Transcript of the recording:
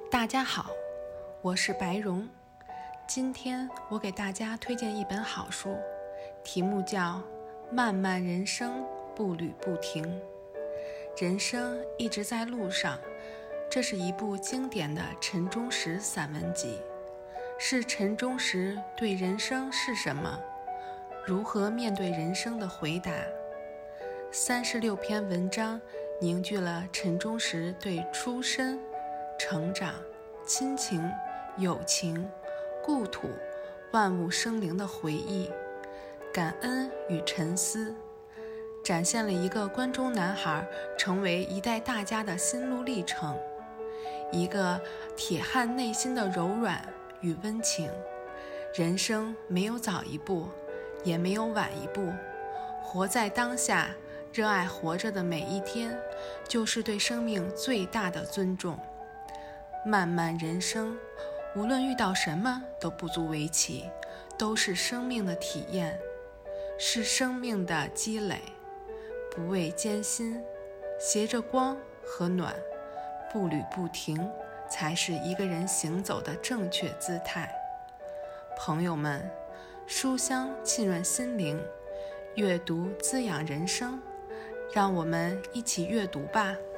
大家好，我是白蓉。今天我给大家推荐一本好书，题目叫《漫漫人生，步履不停》。人生一直在路上，这是一部经典的陈忠实散文集，是陈忠实对人生是什么，如何面对人生的回答。36篇文章凝聚了陈忠实对出身、成长、亲情、友情、故土、万物生灵的回忆、感恩与沉思，展现了一个关中男孩成为一代大家的心路历程，一个铁汉内心的柔软与温情。人生没有早一步，也没有晚一步，活在当下，热爱活着的每一天，就是对生命最大的尊重。漫漫人生，无论遇到什么都不足为奇，都是生命的体验，是生命的积累。不畏艰辛，携着光和暖，步履不停，才是一个人行走的正确姿态。朋友们，书香浸润心灵，阅读滋养人生，让我们一起阅读吧。